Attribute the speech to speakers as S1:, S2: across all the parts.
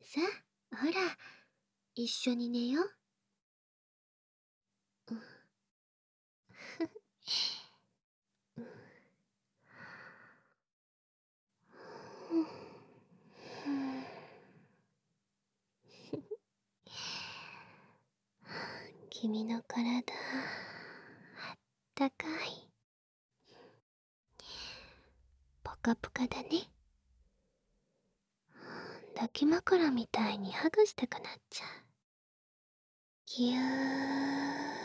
S1: さあ、ほら、一緒に寝よう。うん君の体、あったかい。ポカポカだね。抱き枕みたいにハグしたくなっちゃう。ぎゅー。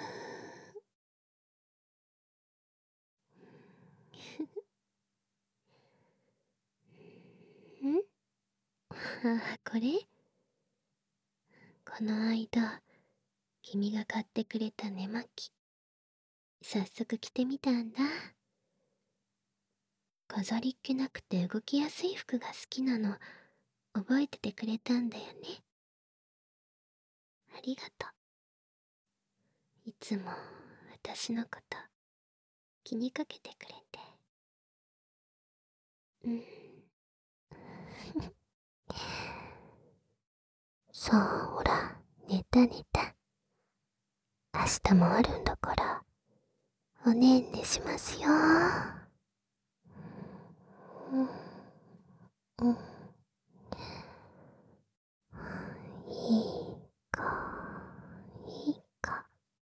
S1: んこれこの間、君が買ってくれた寝巻き。早速着てみたんだ。飾りっ気なくて動きやすい服が好きなの、覚えててくれたんだよね。ありがとう。いつも私のこと気にかけてくれて。うん。さあ、ほら、寝た寝た。明日もあるんだから、おねんねしますよ。うん、うん、いいか、いいか。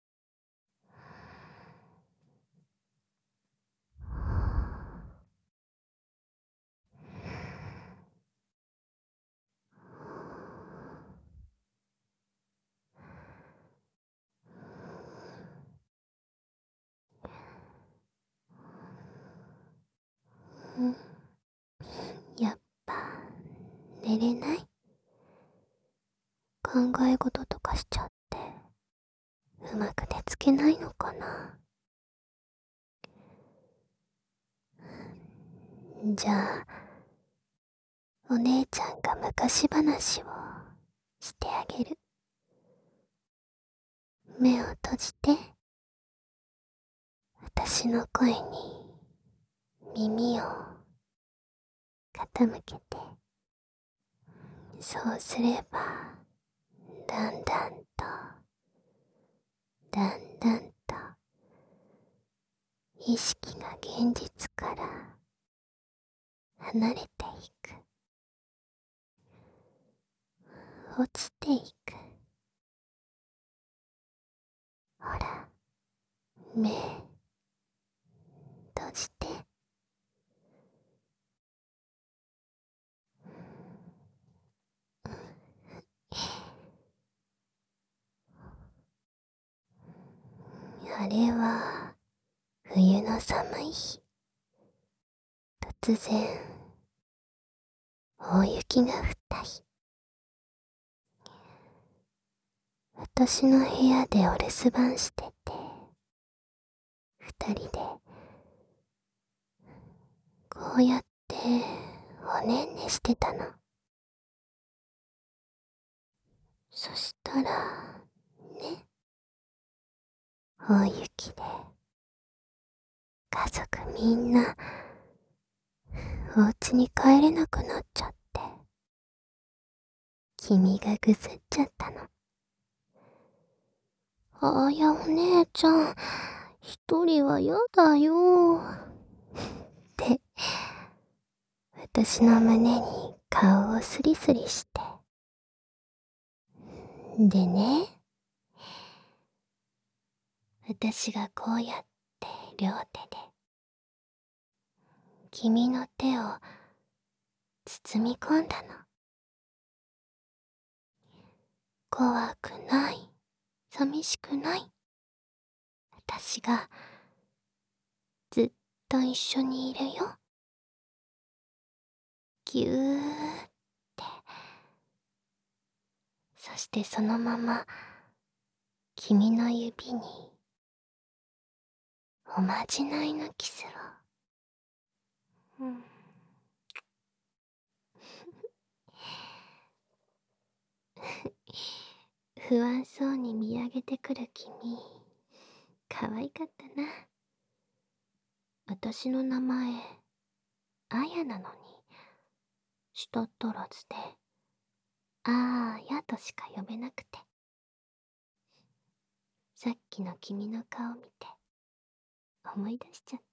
S1: うん、やっぱ、寝れない？考え事とかしちゃって、うまく寝つけないのかな。じゃあ、お姉ちゃんが昔話をしてあげる。目を閉じて、私の声に耳を傾けて。そうすれば、だんだんと、だんだんと、意識が現実から離れていく。落ちていく。ほら、目、閉じて。あれは、冬の寒い日。突然、大雪が降った日。私の部屋でお留守番してて、二人で、こうやっておねんねしてたの。そしたら、ね、大雪で、家族みんな、お家に帰れなくなっちゃって、君がぐずっちゃったの。あやお姉ちゃん、一人はやだよ。って、私の胸に顔をスリスリして。でね、私がこうやって両手で、君の手を包み込んだの。怖くない、寂しくない。私がずっと一緒にいるよ。ぎゅーって。そしてそのまま君の指におまじないのキスを。うん。不安そうに見上げてくる君、可愛かったな。私の名前、あやなのに、舌足らずで、 あーやとしか呼べなくて、さっきの君の顔見て思い出しちゃった。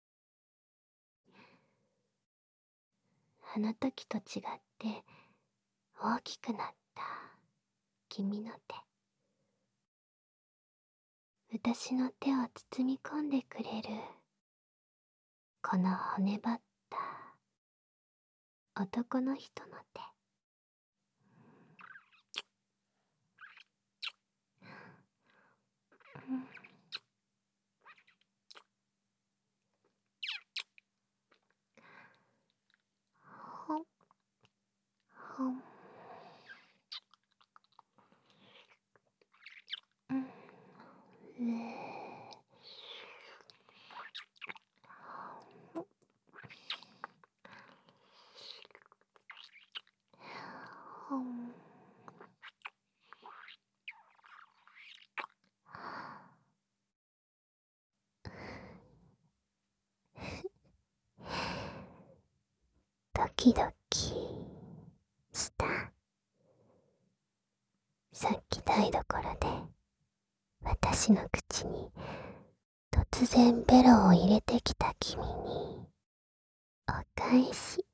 S1: あの時と違って大きくなった君の手、私の手を包み込んでくれるこの骨張った男の人の手。ほんほんほんドキドキした。さっき台所で私の口に突然ベロを入れてきた君にお返し。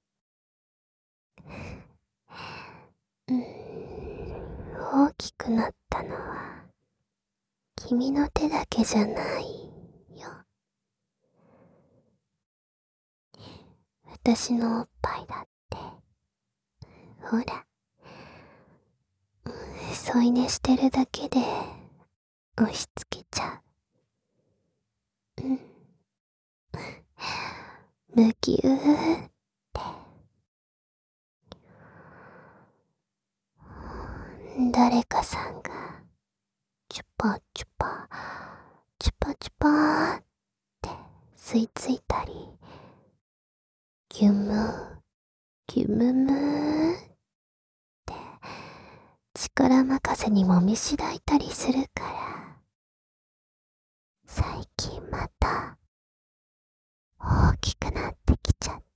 S1: 大きくなったのは君の手だけじゃないよ。私のおっぱいだって、ほら、添い寝してるだけで押し付けちゃう。むぎゅーって。誰かさんがチュパチュパチュパチュパーって吸い付いたり、ギュムギュムムーって力任せにもみしだいたりするから、最近また大きくなってきちゃった。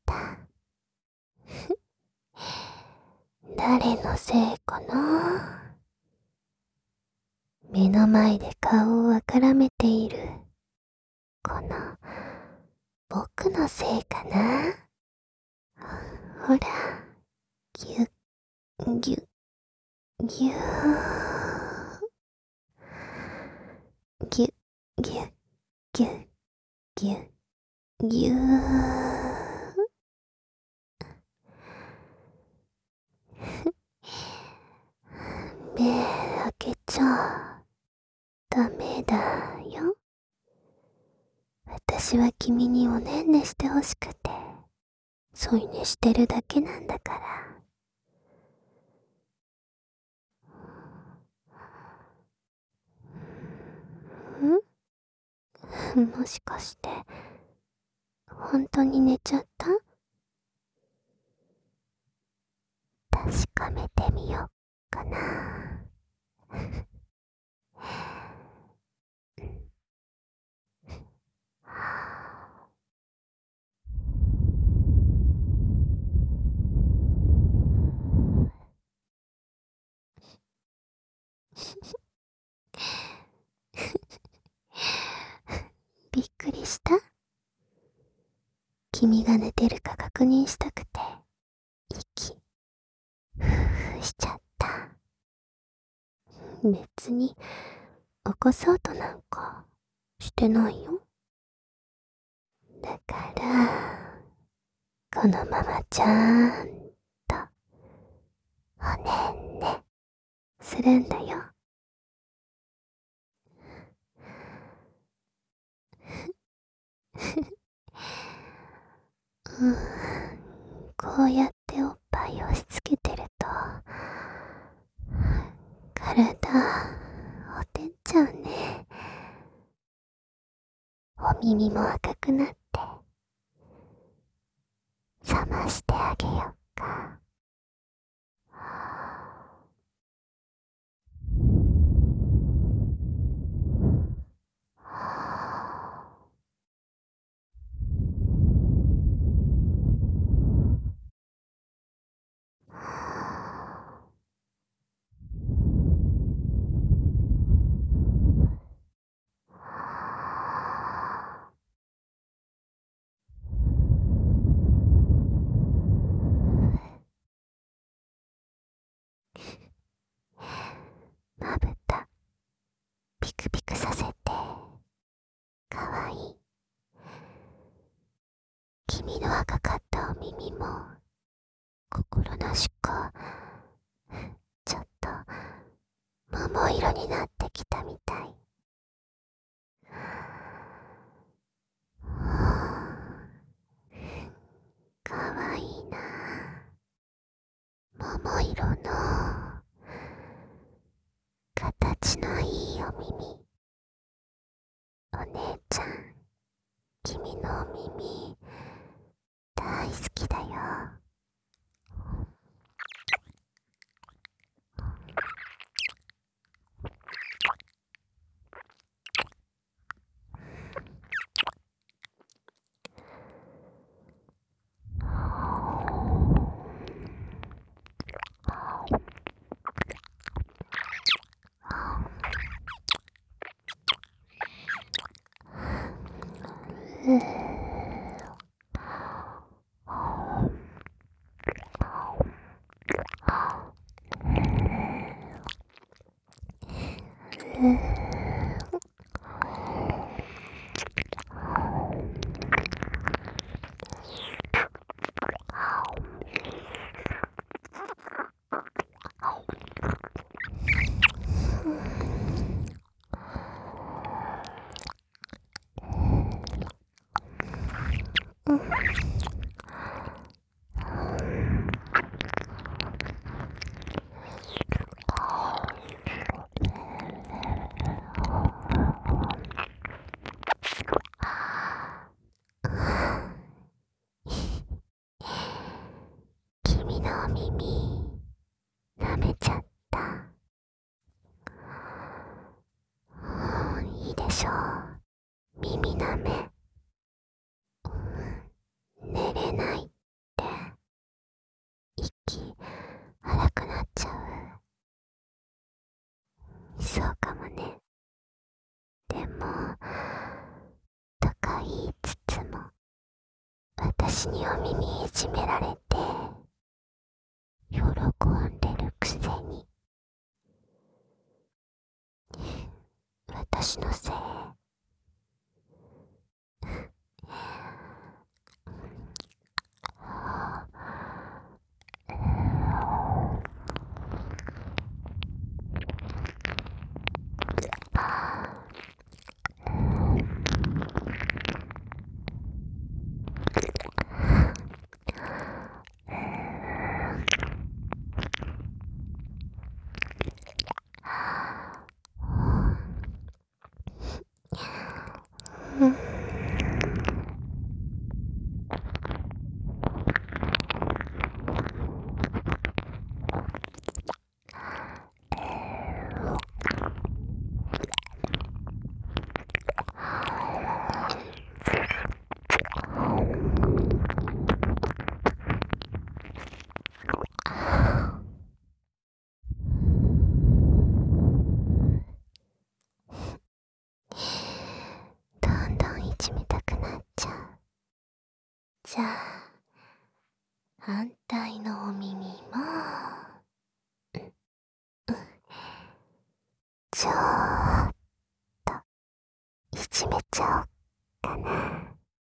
S1: 誰のせいかな。目の前で顔をあからめているこの僕のせいかな。ほら、ぎゅっぎゅっぎゅー、ぎゅっぎゅっぎゅっぎゅっぎゅー。目開けちゃダメだよ。私は君におねんねしてほしくて添い寝してるだけなんだから。もしかして本当に寝ちゃった？確かめてみよっかな。びっくりした？君が寝てるか確認したくて息ふーふーしちゃった。別に起こそうとなんかしてないよ。だからこのままちゃんとおねんねするんだよ。こうやっておっぱい押し付けてると体ほてっちゃうね。お耳も赤くなって冷ましてあげよっか。 まぶたピクピクさせてかわいい。君の赤かったお耳も心なしかちょっと桃色になってきたみたい。かわいいな。桃色の形のいいお耳。お姉ちゃん、君のお耳大好きだよ。君のお耳舐めちゃった。いいでしょう。耳舐め。寝れないって息荒くなっちゃう。そうかもね。でもとか言いつつも私にお耳いじめられて喜んでるくせに。私のせい。どんどんいじめたくなっちゃう。じゃあ反対のお耳もちょっといじめちゃおっかな。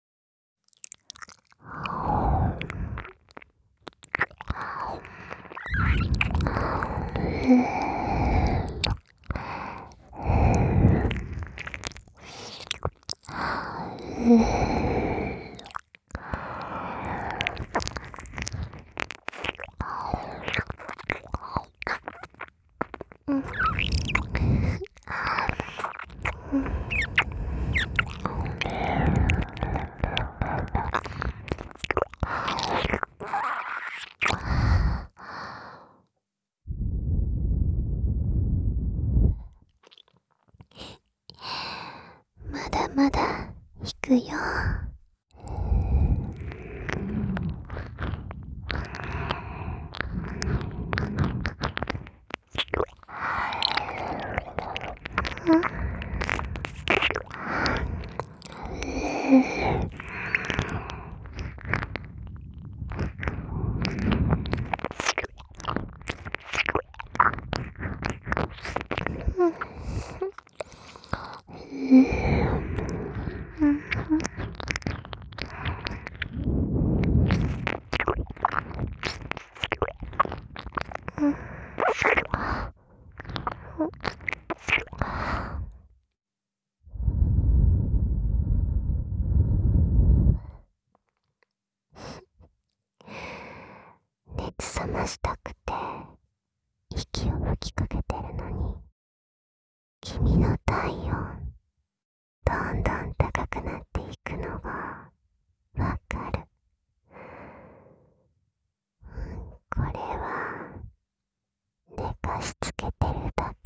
S1: まだまだ弾くよ。 熱冷ましたくて息を吹きかけてるのに、君の体温どんどん高くなっていくのがわかる。これは寝かしつけてるだ